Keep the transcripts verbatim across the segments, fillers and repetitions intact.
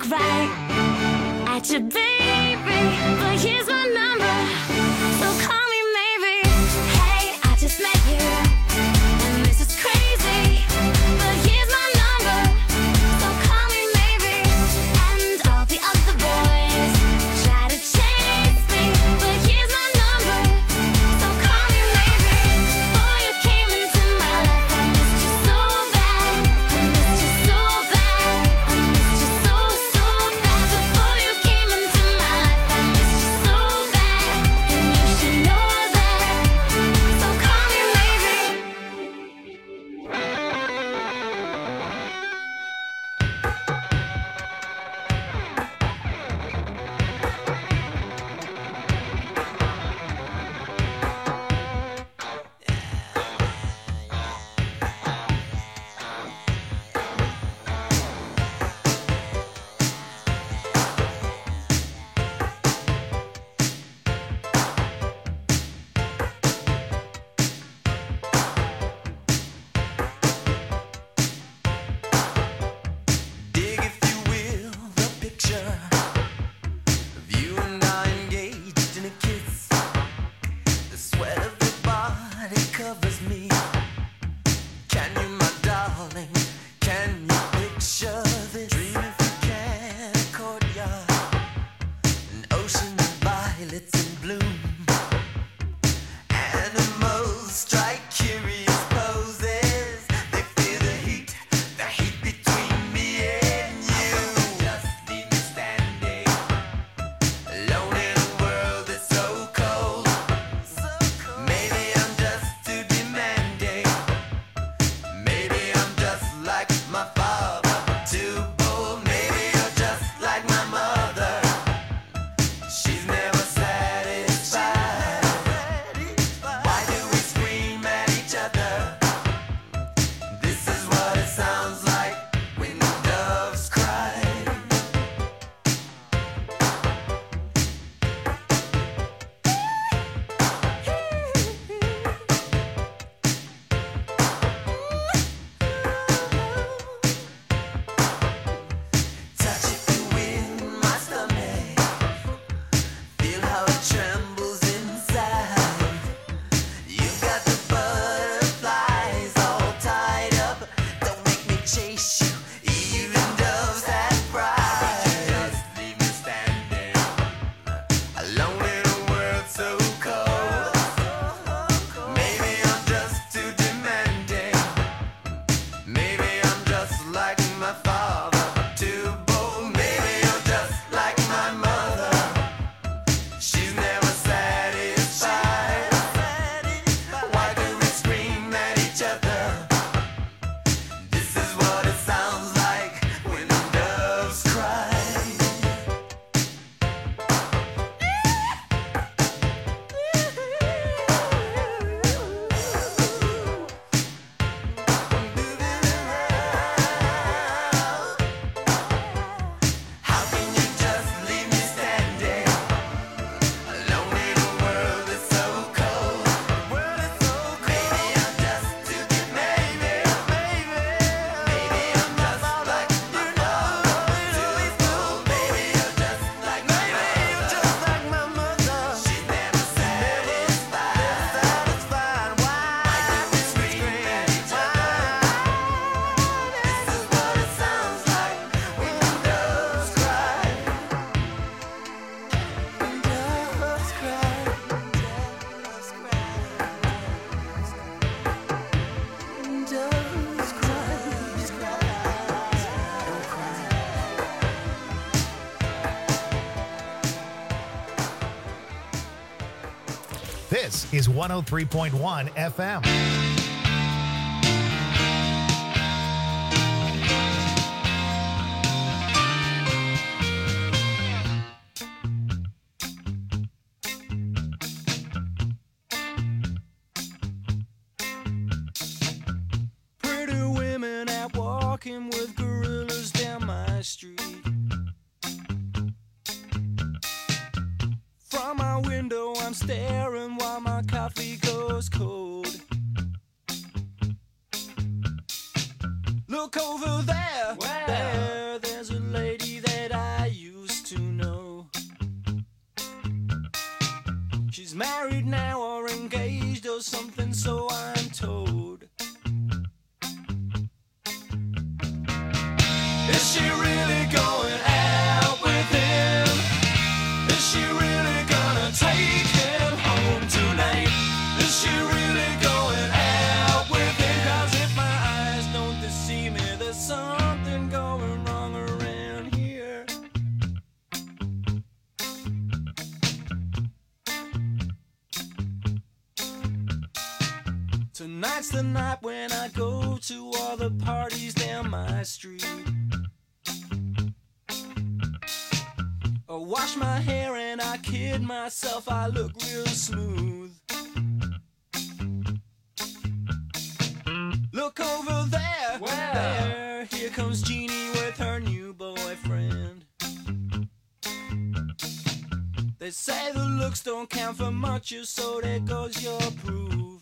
right at your baby, but here's my number, so call me maybe. Hey, I just met you, and this is crazy, but here's my number, so call me maybe. And all the other boys try to chase me, but here's my number, so call me maybe. Before you came into my life, I missed you so bad, I missed you so bad, I missed you so, so bad. Before you came into my life, I missed you so bad, and you should know that, so call me maybe. Dig, if you will, the picture of you and I engaged in a kiss. The sweat of your body covers me. Can you, my darling, can you picture this? Dream if you can, a courtyard, an ocean of violets in bloom. Animals strike curious poses. They feel the heat, the heat between me and you. Just leave me standing alone in a world that's so cold. Maybe I'm just too demanding. Maybe I'm just like my father, too bold. Maybe you're just like my mother. She's never satisfied. Why do we scream at each other? This is what it sounds like when the doves cry. Touch it in my stomach. Feel how it trembles inside. You've got the butterflies all tied up. Don't make me chase you. Even doves have pride. Just leave me standing alone in a world so cold. Maybe I'm just too demanding. Maybe I'm just like my father, too bold. Maybe you're just like my mother. She's never satisfied. Why do we scream at each other? This is what it sounds like when the doves cry. How can you just leave me standing alone in a world that's so cold? Maybe I'm just too demanding. Maybe I'm just like my father, too bold. Maybe you're just like my mother. She's never satisfied. Why do we scream at each other? This is what it sounds like when the doves cry. Doves cry. Doves cry. Doves cry. Don't cry. This is one oh three point one F M. Pretty women out walking with gorillas down my street. From my window, I'm staring while my coffee goes cold. Look over there, Wow. there, there's a lady that I married now or engaged or something, so I'm told. Is she really going out with him? Is she really gonna take him home tonight? Is she really going out with him? 'Cause if my eyes don't deceive me, there's something going wrong around here. Tonight's the night when I go to all the parties down my street. I wash my hair and I kid myself, I look real smooth. Look over there, Where? there, here comes Jeannie with her new boyfriend. They say the looks don't count for much, so there goes your proof.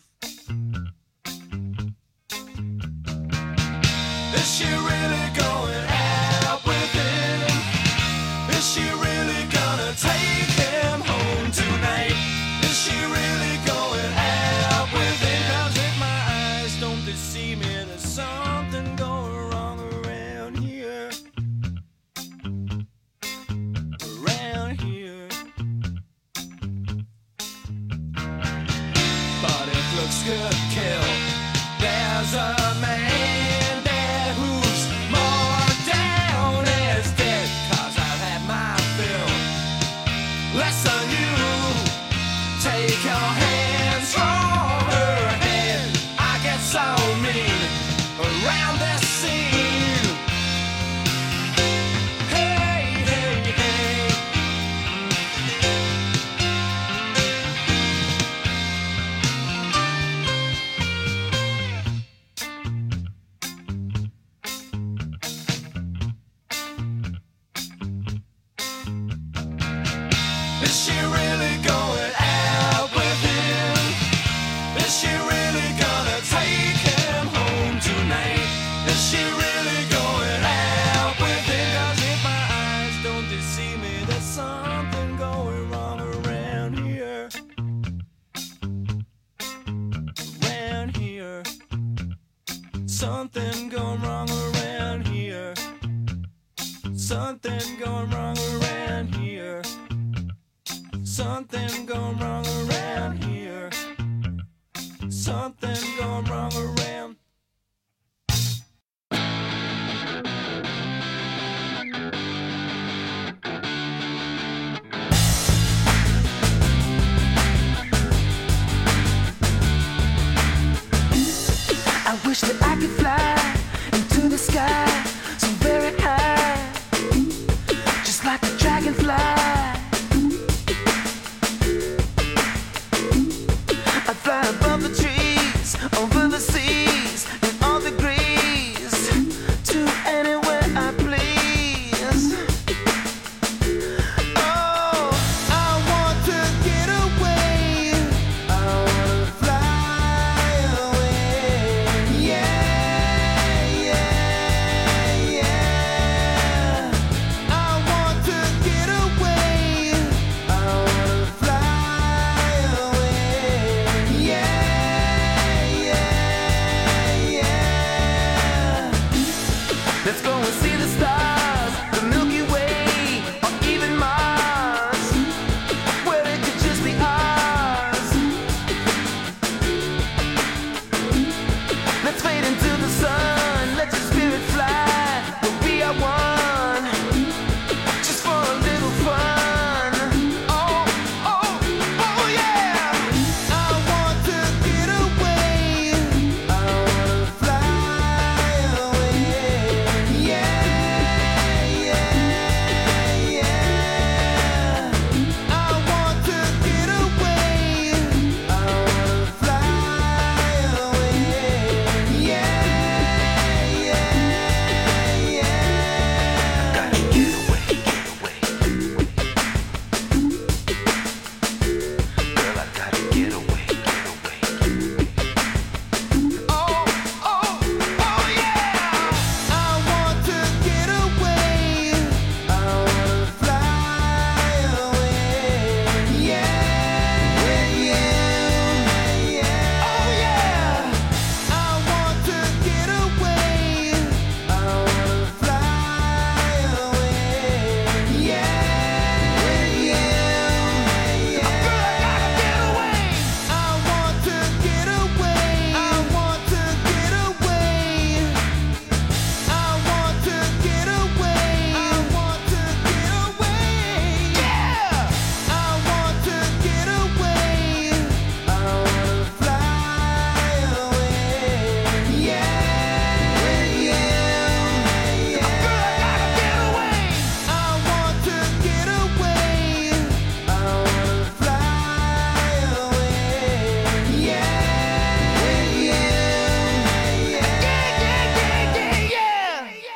Is she really going out with him? Is she really gonna take him home tonight? Is she really going out with him? 'Cause if my eyes don't deceive me, there's something going wrong around here. Around here. But if looks could kill, there's a man there who's more down as dead. 'Cause I've had my fill. Listen, you take your hands from her head. I get so mean around this scene. Hey, hey, hey. Is she really going out with him? Is she really gonna take him home tonight? Is she really going out with him? 'Cause if my eyes don't deceive me, there's something going wrong around here. Around here. Something going wrong around here. Something going wrong around here. Something going wrong around here. Something going wrong around. I wish that I could fly into the sky so very high, just like a dragonfly. I fly above the trees, over the seas, in all degrees, to anywhere I please. Oh, I want to get away. I wanna fly away. Yeah, yeah.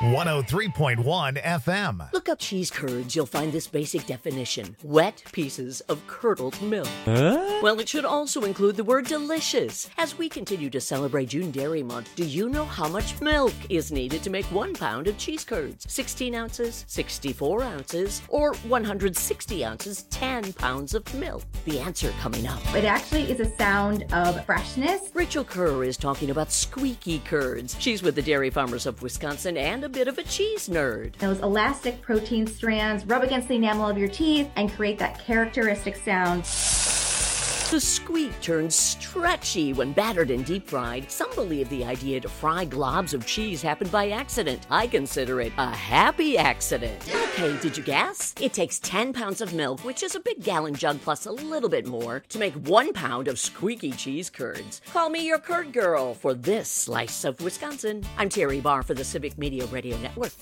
one oh three point one F M. Look up cheese curds, you'll find this basic definition. Wet pieces of curdled milk. Huh? Well, it should also include the word delicious. As we continue to celebrate June Dairy Month, do you know how much milk is needed to make one pound of cheese curds? sixteen ounces, sixty-four ounces, or one hundred sixty ounces, ten pounds of milk? The answer coming up. It actually is a sound of freshness. Rachel Kerr is talking about squeaky curds. She's with the Dairy Farmers of Wisconsin and a bit of a cheese nerd. Those elastic protein strands rub against the enamel of your teeth and create that characteristic sound. The squeak turns stretchy when battered and deep fried. Some believe the idea to fry globs of cheese happened by accident. I consider it a happy accident. Okay, did you guess? It takes ten pounds of milk, which is a big gallon jug plus a little bit more, to make one pound of squeaky cheese curds. Call me your curd girl for this slice of Wisconsin. I'm Terry Barr for the Civic Media Radio Network.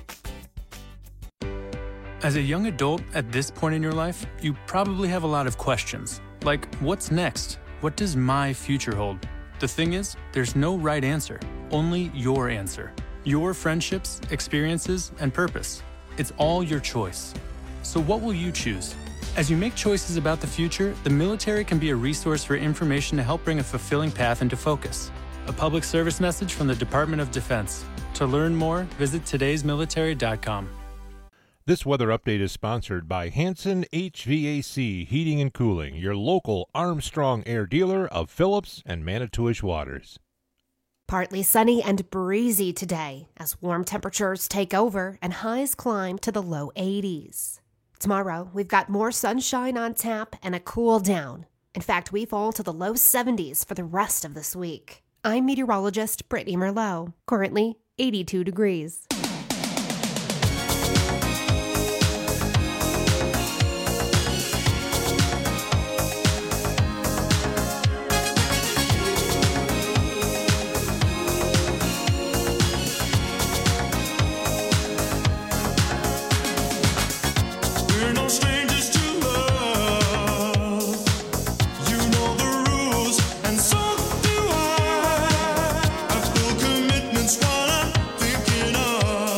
As a young adult at this point in your life, you probably have a lot of questions. Like, what's next? What does my future hold? The thing is, there's no right answer, only your answer. Your friendships, experiences, and purpose. It's all your choice. So what will you choose? As you make choices about the future, the military can be a resource for information to help bring a fulfilling path into focus. A public service message from the Department of Defense. To learn more, visit todays military dot com. This weather update is sponsored by Hanson H V A C Heating and Cooling, your local Armstrong Air dealer of Phillips and Manitowish Waters. Partly sunny and breezy today as warm temperatures take over and highs climb to the low eighties. Tomorrow, we've got more sunshine on tap and a cool down. In fact, we fall to the low seventies for the rest of this week. I'm meteorologist Brittany Merlot, currently eighty-two degrees. We're no strangers to love. You know the rules, and so do I. I feel commitment's what I'm thinking of.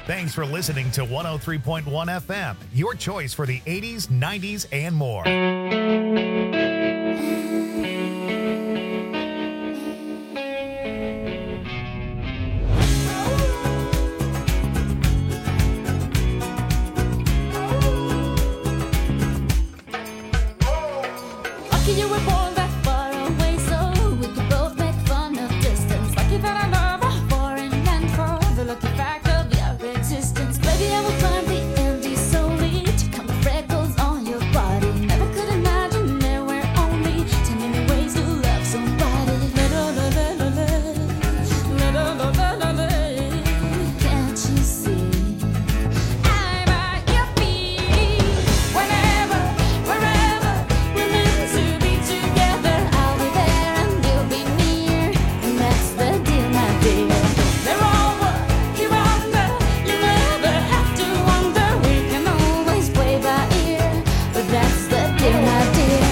Thanks for listening to one oh three point one F M, your choice for the eighties, nineties, and more. Lucky you were born that far away, so we could both make fun of distance. Lucky that I love her for and for the lucky fact of your existence. Baby, I will climb the Andes solely to count the freckles on your body. Never could imagine there were only ten million ways to love somebody. Can't you see? I'm at your feet. Whenever, wherever we're meant to be together, I'll be there and you'll be near, and that's the deal, my dear. They're over, you're under, you never have to wonder. We can always play by ear, but that's the deal, my dear.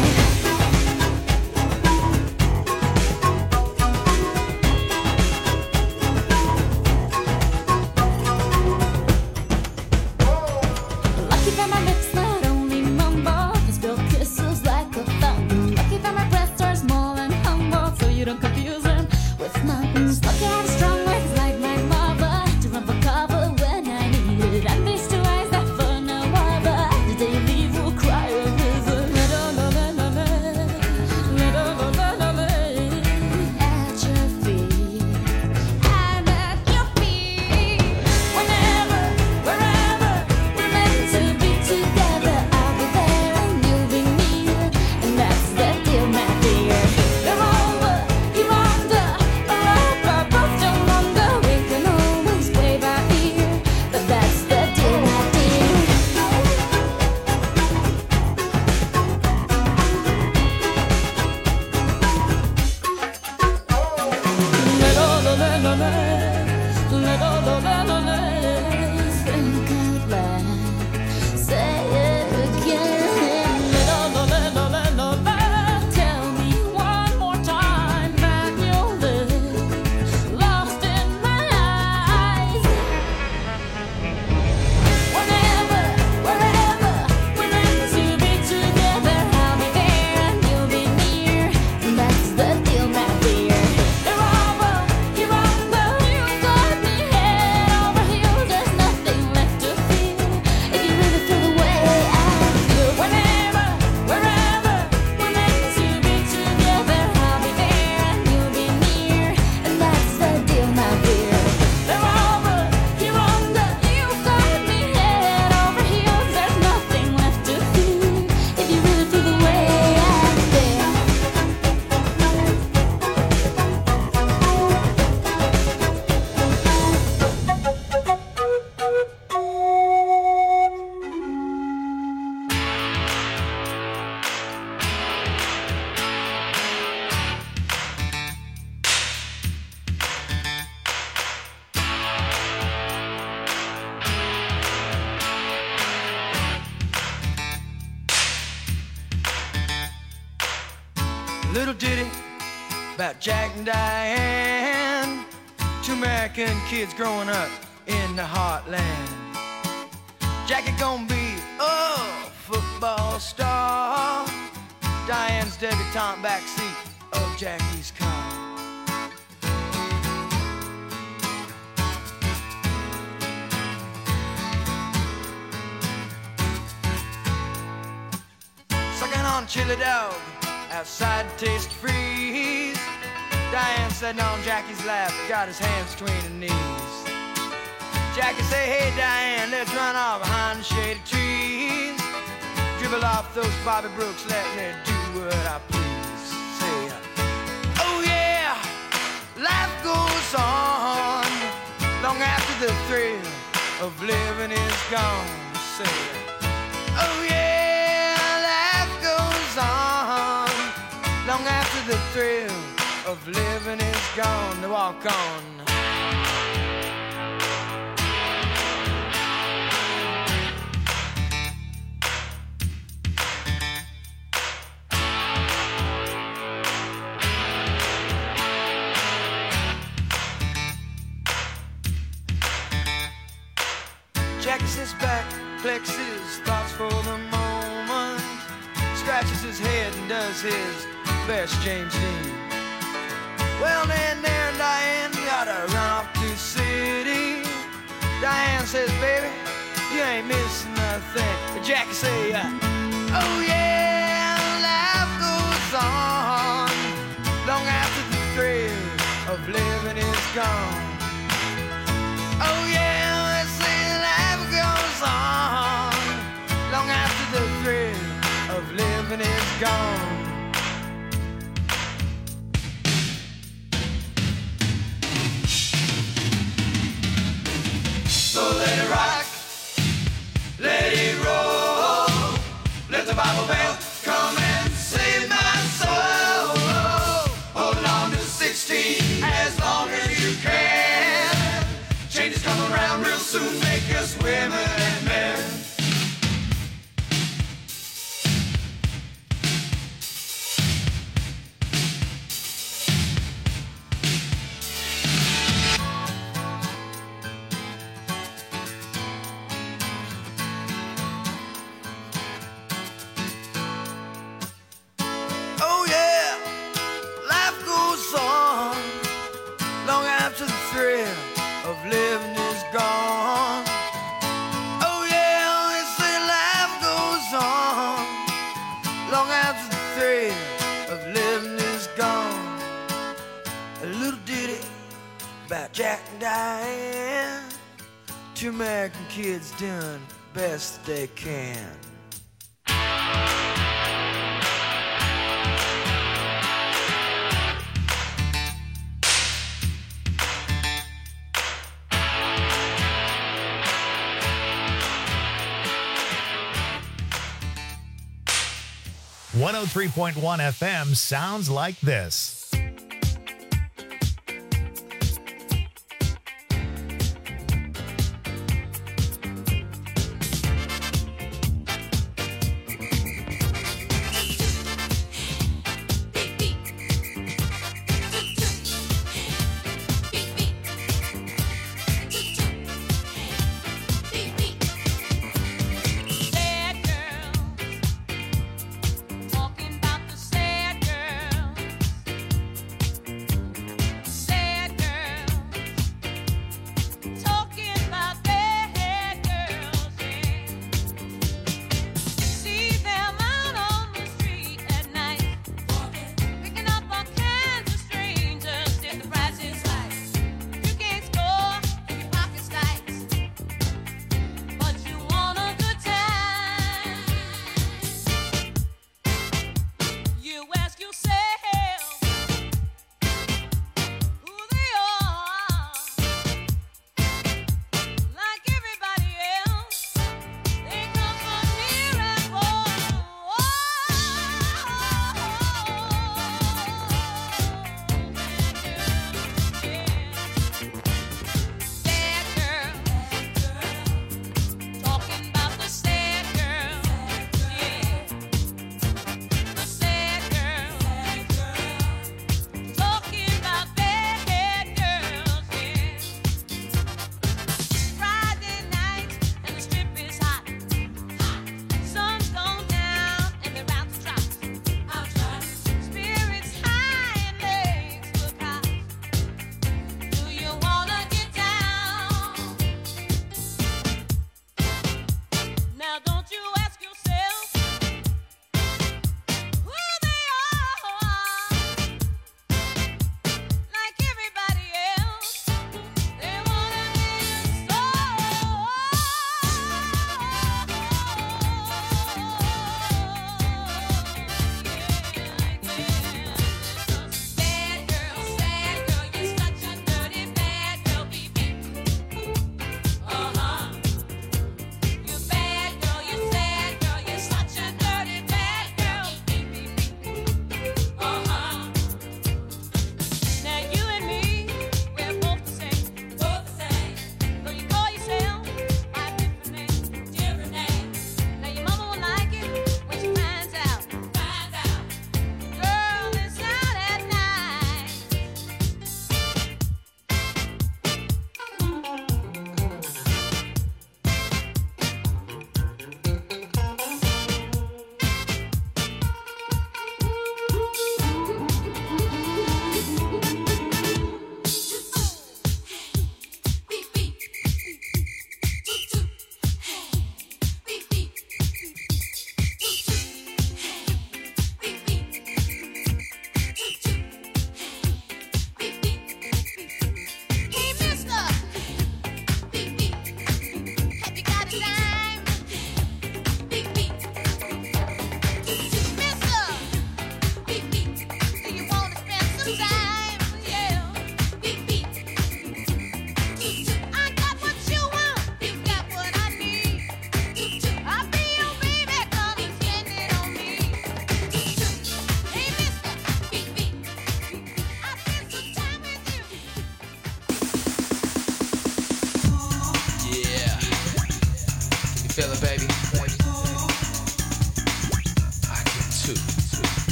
Lucky that my lips not only mumble, they spill kisses like a fountain. Lucky that my breasts are small and humble, so you don't confuse them with mountains. Lucky I have strong legs like my mother to run for cover when I need it. And these two eyes that for no other, the day you leave will cry a river. At your feet, I'm at your feet. Whenever, wherever we're meant to be together, I'll be there and you'll be near, and that's the deal, my dear. They're over, you're under, forever, both don't wonder. We can always play by ear, but that's the deal, my dear. Think out loud, say it again. Tell me one more time that you'll live lost in my eyes. Whenever, wherever we're meant to be together, I'll be there and you'll be near, and that's the deal, my dear. They're over, you're under, you got me head over heels. There's nothing left to feel if you really feel the way I feel. Whenever, wherever we're meant to be together, I'll be there and you'll be near, and that's the deal, my dear. They're over, you're under, you got me head over heels. There's nothing left to feel if you really feel the way I feel. Little ditty about Jack and Diane, two American kids growing up in the heartland. Jackie gonna be a football star, Diane's debutante backseat of Jackie's car. Sucking on chili dog outside Taste Freeze. Diane sitting on Jackie's lap, got his hands between her knees. Jackie say, hey Diane, let's run off behind the shady trees. Dribble off those Bobby Brooks, let me do what I please. Say, oh yeah, life goes on long after the thrill of living is gone. Say, oh yeah, life goes on long after the thrill of living is gone. To walk on. Shakes his back, flexes thoughts for the moment, scratches his head and does his best James Dean. Well, then there and Diane gotta run off to the city. Diane says, baby, you ain't missing nothing. But Jackie say, uh, oh yeah, life goes on long after the thrill of living is gone. Oh yeah, they say life goes on long after the thrill of living is gone. So let it rock, let it roll, let the Bible bell come and save my soul. Holding on to sixteen as long as you can. Change is coming around real soon, make us women and men. Oh yeah, life goes on long after the thrill of living is gone. Oh yeah, they say life goes on long after the thrill of living is gone. A little ditty about Jack and Diane, two American kids doing best they can. one oh three point one F M sounds like this. Talking about the sad girl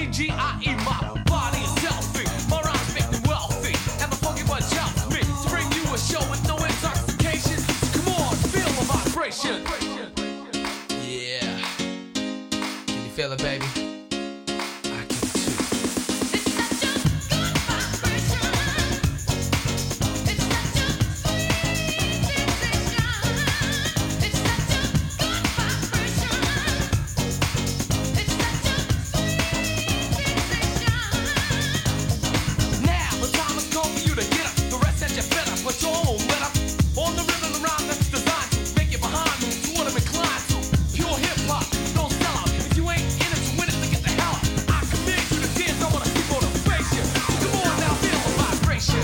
E G I E, my body is healthy. My rhymes make me wealthy. And my funky bunch helps me to bring you a show with no intoxication. So come on, feel the vibration. Yeah. Can you feel it, baby? I can too. It's such a good vibration. It's such a sweet sensation. It's such a good vibration. It's such a sweet sensation. Now the time has come for you to get up. The rest that you fed up, but you won't let up. On the rhythm around that's designed to make you behind moves to what I'm inclined to. Pure hip hop, don't sell out. If you ain't in it to win it, then get the hell out. I command you to dance, I wanna see motivation. Come on now, feel the vibration.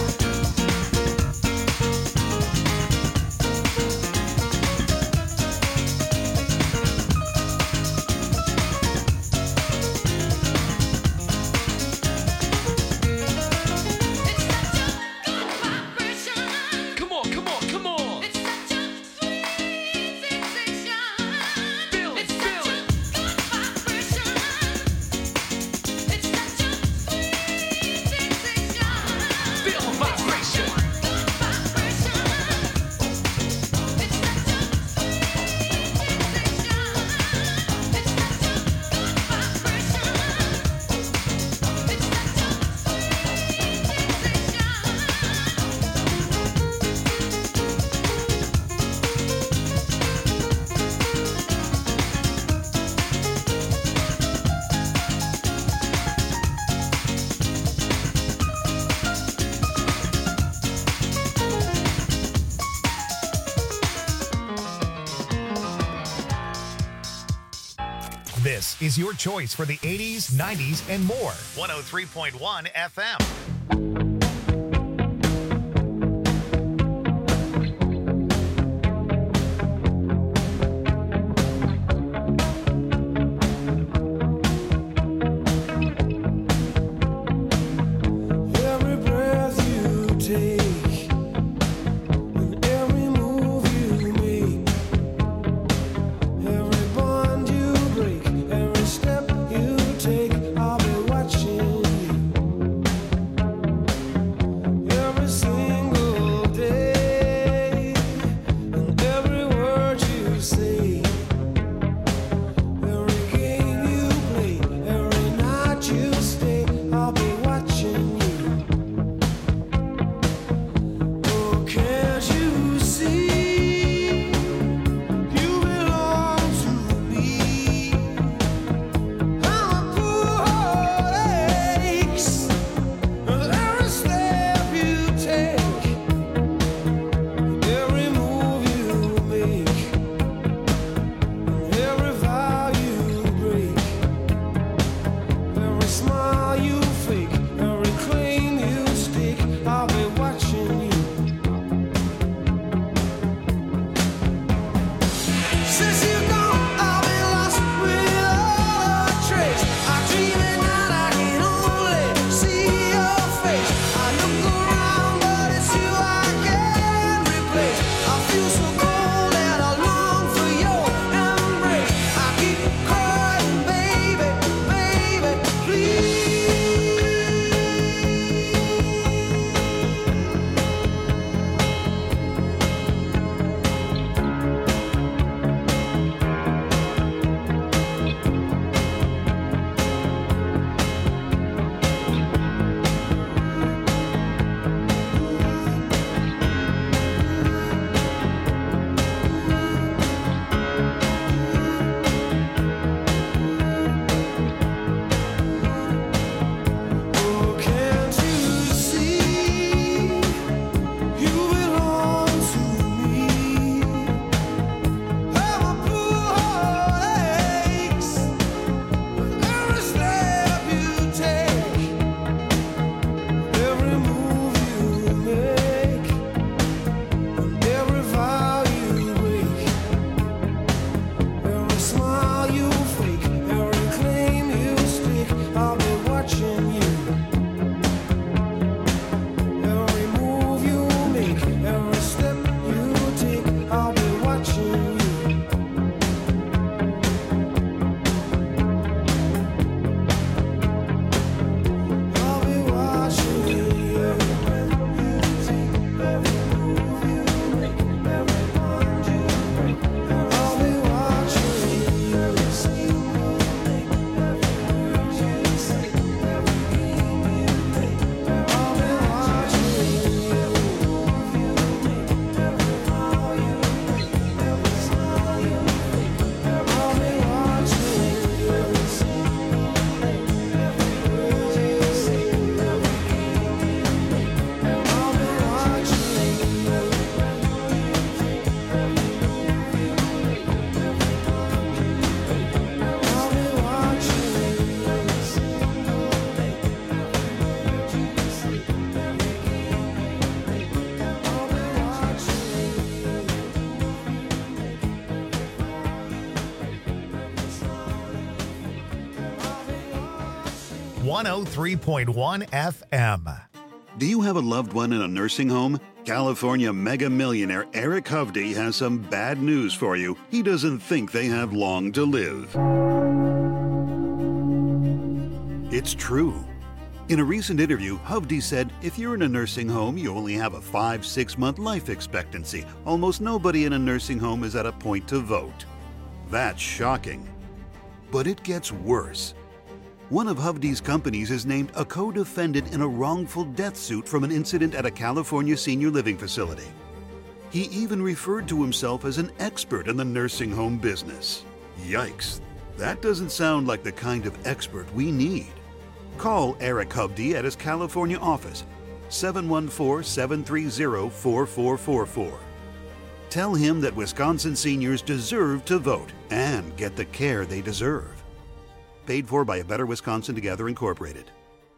Come on, come on, come on. It's such a sweet sensation. Feel it, It's feel such a it. good vibration. It's such a sweet sensation. Feel the vibration. Good vibration. It's such a sweet sensation. It's such a good vibration. It's such a This is your choice for the eighties, nineties, and more. one oh three point one F M. Every breath you take and every move you make, every bond you break, every step you take, I'll be watching you. one oh three point one F M. Do you have a loved one in a nursing home? California mega millionaire Eric Hovde has some bad news for you. He doesn't think they have long to live. It's true. In a recent interview, Hovde said, if you're in a nursing home, you only have a five, six month life expectancy. Almost nobody in a nursing home is at a point to vote. That's shocking. But it gets worse. One of Hovde's companies is named a co-defendant in a wrongful death suit from an incident at a California senior living facility. He even referred to himself as an expert in the nursing home business. Yikes, that doesn't sound like the kind of expert we need. Call Eric Hovde at his California office, seven one four, seven three zero, four four four four. Tell him that Wisconsin seniors deserve to vote and get the care they deserve. Paid for by A Better Wisconsin Together Incorporated.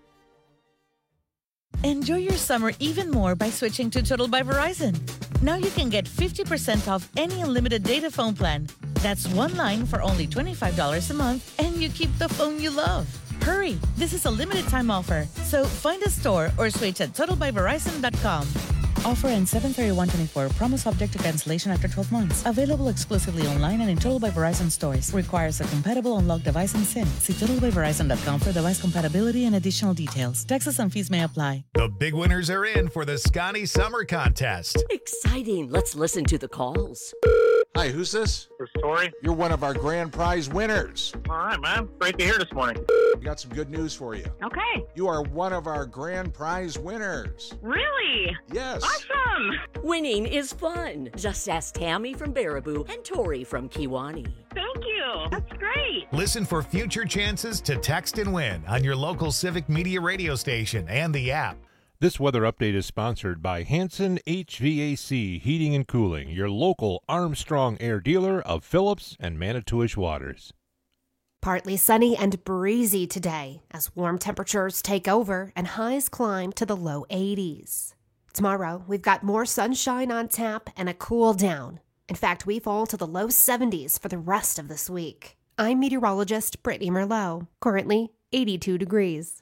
Enjoy your summer even more by switching to Total by Verizon. Now you can get fifty percent off any unlimited data phone plan. That's one line for only twenty-five dollars a month, and you keep the phone you love. Hurry! This is a limited time offer, so find a store or switch at total by verizon dot com. Offer ends seven thirty-one twenty-four. Promo subject to cancellation after twelve months. Available exclusively online and in Total by Verizon stores. Requires a compatible unlocked device and SIM. See total by verizon dot com for device compatibility and additional details. Taxes and fees may apply. The big winners are in for the Scotty Summer Contest. Exciting. Let's listen to the calls. Hi, who's this? This is Tori. You're one of our grand prize winners. All right, man. Great to hear this morning. We got some good news for you. Okay. You are one of our grand prize winners. Really? Yes. Awesome. Winning is fun. Just ask Tammy from Baraboo and Tori from Kiwani. Thank you. That's great. Listen for future chances to text and win on your local Civic Media radio station and the app. This weather update is sponsored by Hanson H V A C Heating and Cooling, your local Armstrong Air dealer of Phillips and Manitowish Waters. Partly sunny and breezy today as warm temperatures take over and highs climb to the low eighties. Tomorrow, we've got more sunshine on tap and a cool down. In fact, we fall to the low seventies for the rest of this week. I'm meteorologist Brittany Merlot, currently eighty-two degrees.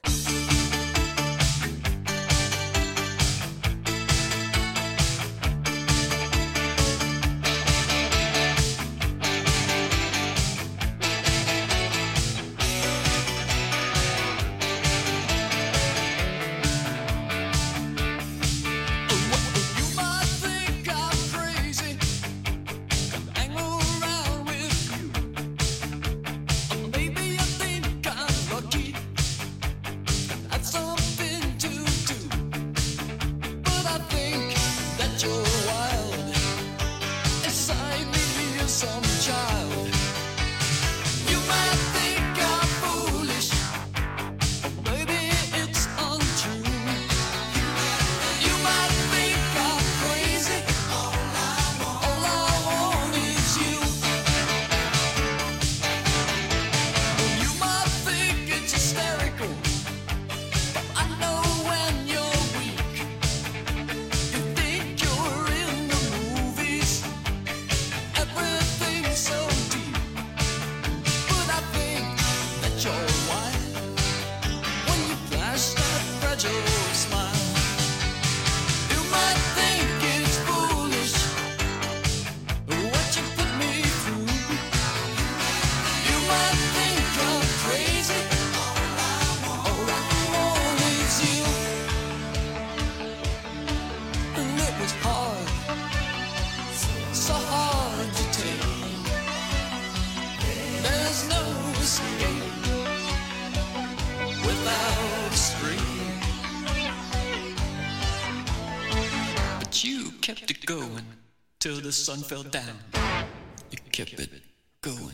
Kept it going till the sun fell down. You kept it going.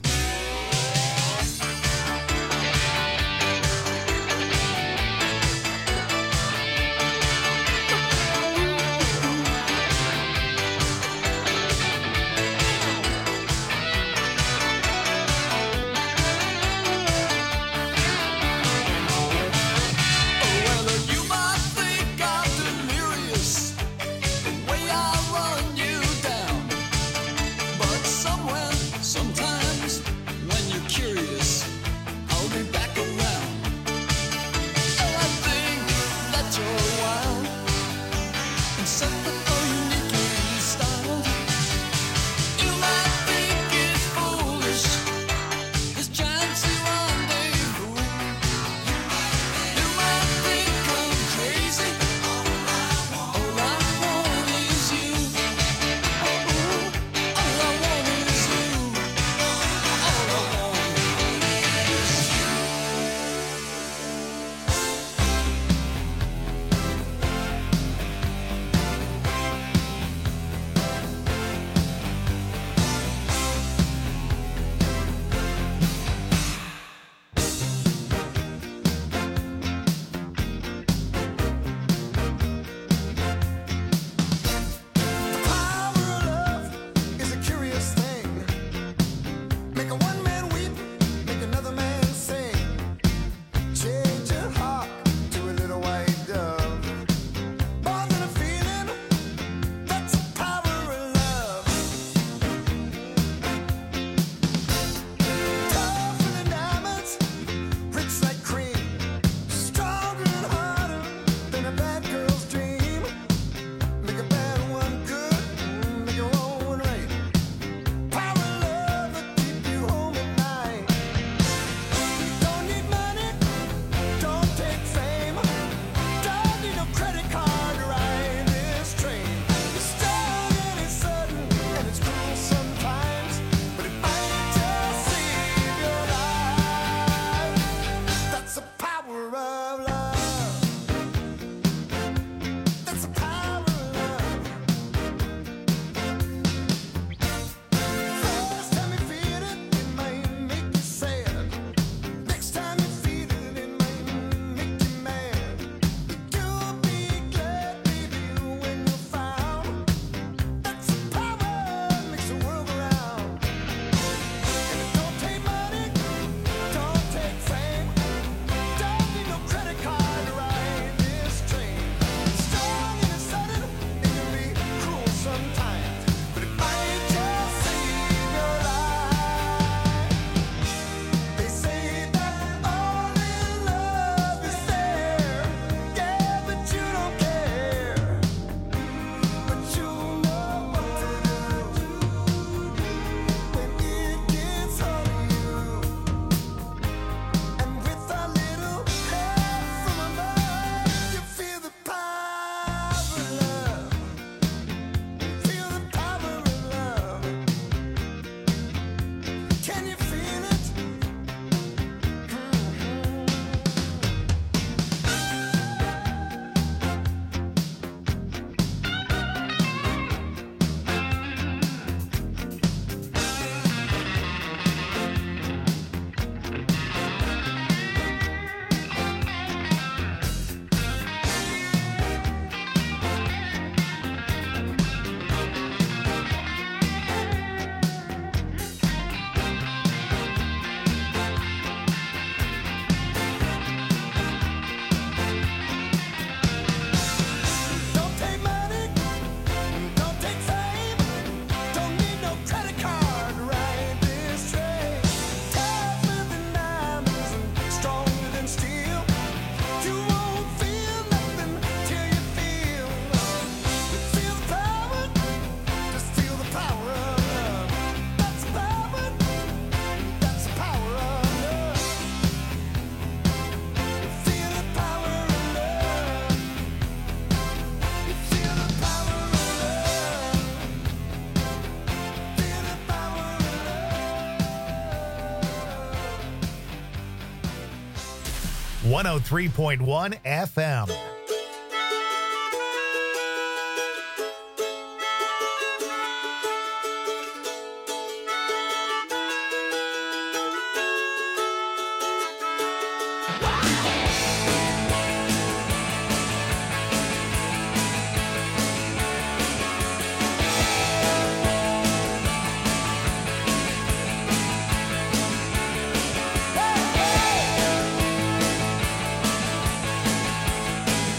Sometimes that you're wild and something for uniquely styled. You might think it's foolish, this trying to rendezvous. You might think I'm crazy. All I want is you. All I want is you. All I want is you. Is a curious thing. Make a one man weep, make another man sing. Change your heart to a little white dove. More than a feeling, that's the power of love. Tougher than diamonds, rich like cream, stronger and harder than a bad girl's dream. Make a bad one good, make a wrong one right. Power of love that keep you home at night. Don't need money, don't take fame, don't need no credit card to ride this train. It's strong and it's sudden and it's cruel sometimes, but it might just save your life. That's the power of love. That's the power of love. First time you feel it, it might make you sad. Next time you feel it, it might make you mad. You'll be glad, baby, when you're found. That's the power that makes the world go round. And it don't take money, don't take fame, don't need no credit card to ride this train. It's strong and it's sudden, it can be cruel sometimes, but it might just save your life. They say that all in love is there, yeah, but you don't care. But you know what to do when it gets hold of you. And with a little help from above, you feel the power of love. Feel the power of love. Can you feel it? Don't take money, don't take fame, don't need no credit card to ride this train. Tougher than diamonds and stronger than steel. You won't feel nothing till you feel. Feel the power, just feel the power of love. That's the power, that's the power of love. Feel the power of love. You feel the power of love. Feel the power of love. one oh three point one F M. Hey!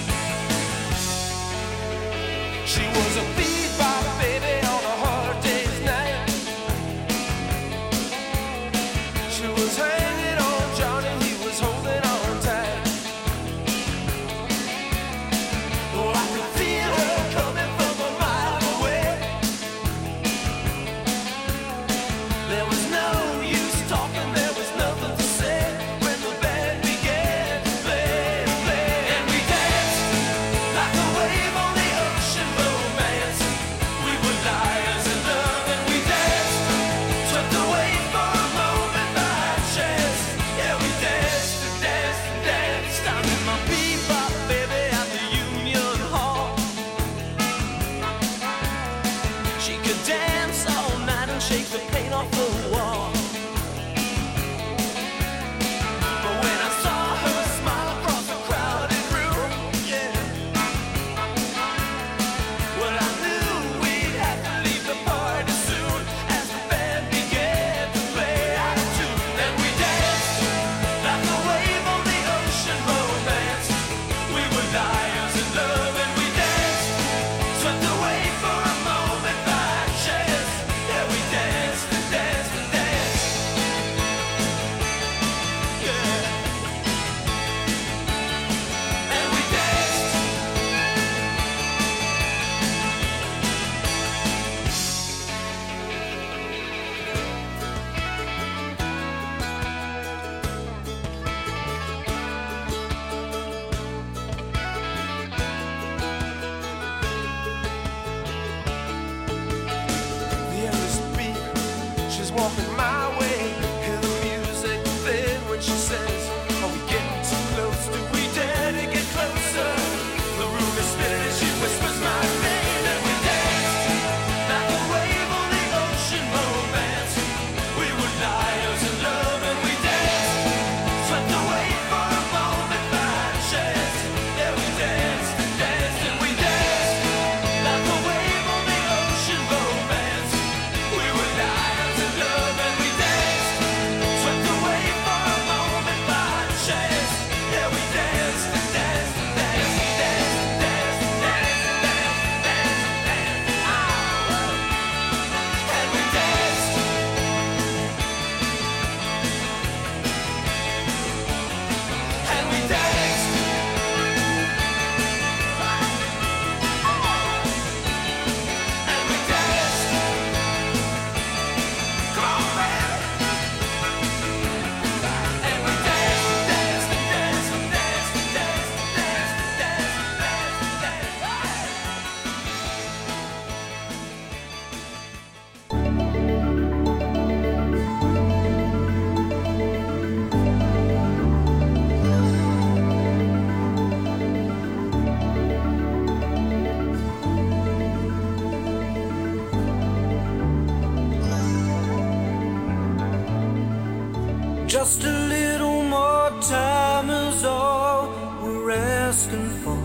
asking for.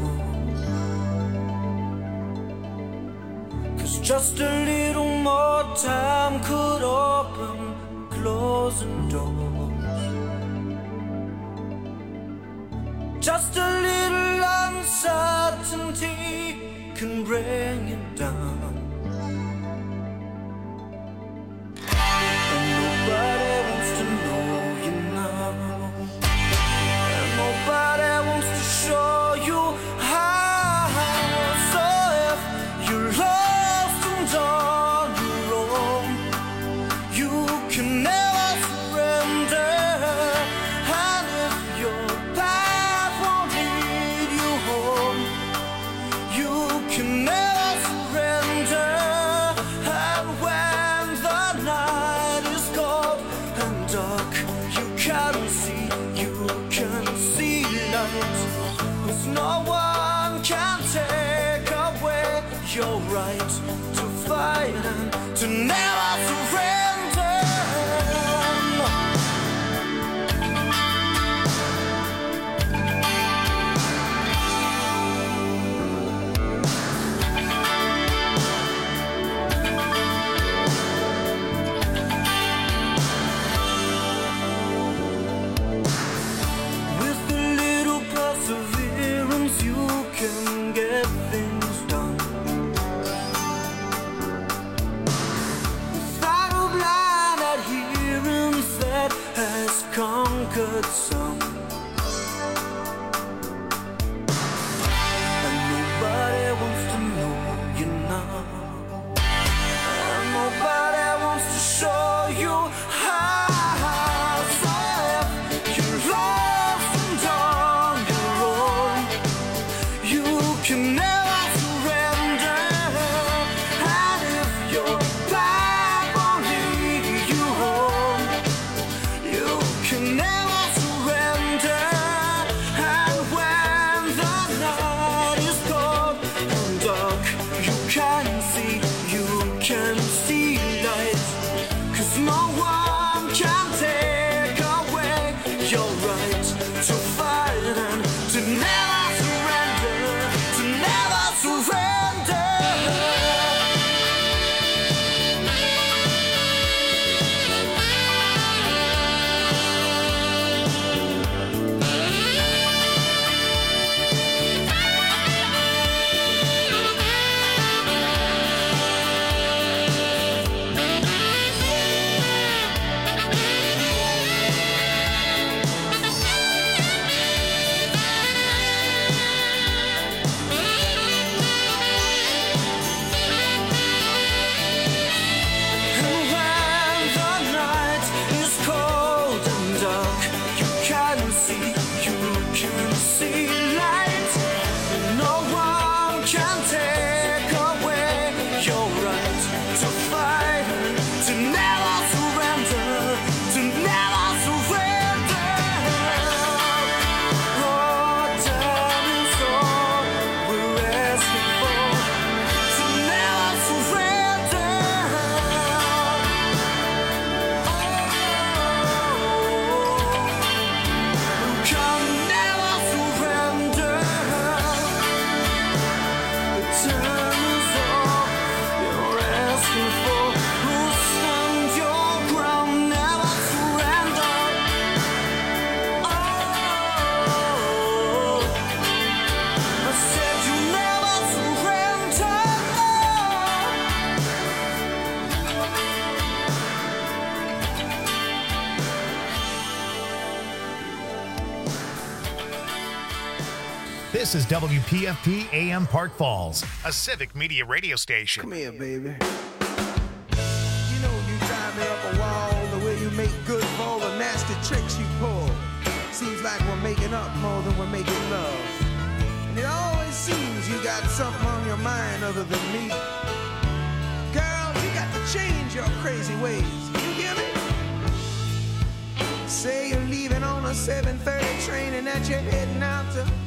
'Cause just a little more time could open closing doors. Just a little uncertainty can bring it down. And nobody wants to know you now. And nobody wants to show you how. So if you're lost and on your own, you can never surrender. And if your path won't lead you home, you can never surrender. And when the night is cold and dark, you can see, you can see light. 'Cause no one can take away your right to fight and to never surrender. With a little perseverance, you can get things done. Without a blind adherence that has conquered some. And nobody wants to know you now. And nobody wants to show you how. So if you're lost and on your own, you can never surrender. And if your path won't lead you home, you can never surrender. And when the night is cold and dark, you can see, you can see light. 'Cause no one can take away your right to fight and to never surrender, to never surrender. And when the night is cold and dark, you can see, you can see light. And no one can take away your right to fight and to never surrender, to never surrender. Oh, time is all we're asking for, to never surrender. Can never surrender. The time is all you're asking for. Who'll stand your ground, never surrender. Oh, I said you never surrender. This is W P F P A M Park Falls, a civic media radio station. Come here, baby. You know you drive me up a wall the way you make good for all the nasty tricks you pull. Seems like we're making up more than we're making love. And it always seems you got something on your mind other than me. Girl, you got to change your crazy ways. You hear me? Say you're leaving on a seven thirty train and that you're heading out to